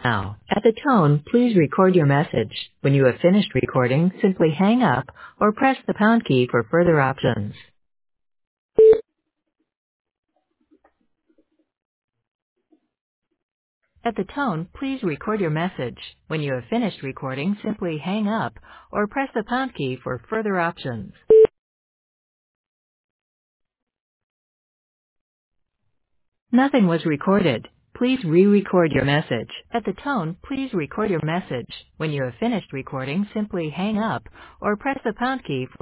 Now, at the tone, please record your message. When you have finished recording, simply hang up or press the pound key for further options. At the tone, please record your message. When you have finished recording, simply hang up or press the pound key for further options. Nothing was recorded. Please re-record your message. At the tone, please record your message. When you have finished recording, simply hang up or press the pound key for